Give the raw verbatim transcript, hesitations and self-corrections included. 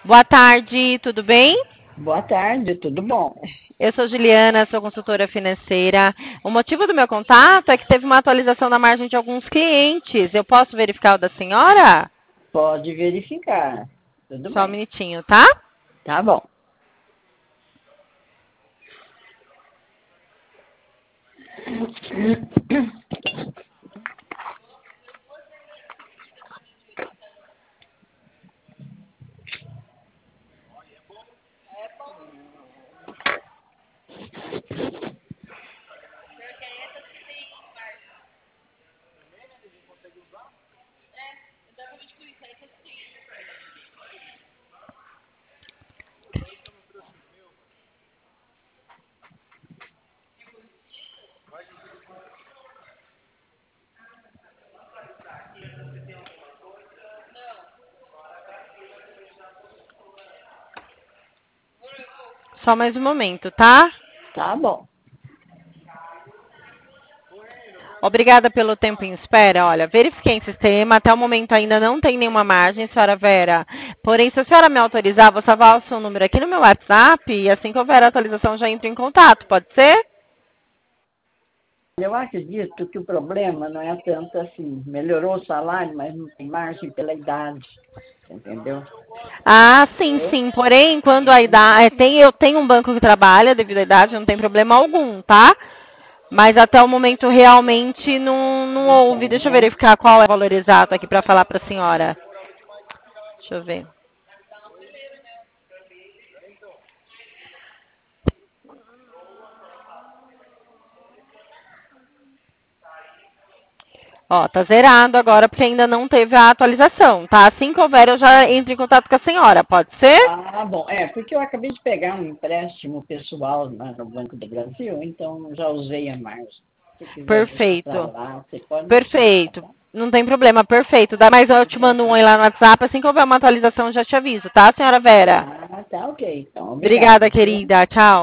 Boa tarde, tudo bem? Boa tarde, tudo bom? Eu sou Juliana, sou consultora financeira. O motivo do meu contato é que teve uma atualização da margem de alguns clientes. Eu posso verificar o da senhora? Pode verificar. Tudo Só um bem. minutinho, tá? Tá bom. Só mais um momento, tá? Tá bom. Obrigada pelo tempo em espera. Olha, verifiquei em sistema, até o momento ainda não tem nenhuma margem, senhora Vera. Porém, se a senhora me autorizar, vou salvar o seu número aqui no meu WhatsApp e assim que houver a atualização já entro em contato, pode ser? Eu acredito que o problema não é tanto assim. Melhorou o salário, mas não tem margem pela idade. Entendeu? Ah, sim, sim. Porém, quando a idade. Tem, eu tenho um banco que trabalha devido à idade, não tem problema algum, tá? Mas até o momento realmente não, não Não houve. tem, Deixa eu né? verificar qual é o valor exato aqui para falar para a senhora. Deixa eu ver. Ó, tá zerado agora porque ainda não teve a atualização, tá? Assim que houver, eu já entro em contato com a senhora, pode ser? Ah, bom. É, porque eu acabei de pegar um empréstimo pessoal lá no Banco do Brasil, então já usei a margem. Se quiser deixar para Perfeito. lá, você pode deixar, tá Perfeito. bom? Não tem problema, perfeito. Dá mais eu te mando um aí lá no WhatsApp. Assim que houver uma atualização, eu já te aviso, tá, senhora Vera? Ah, tá ok. Então, Obrigada, obrigado, viu? querida. Tchau.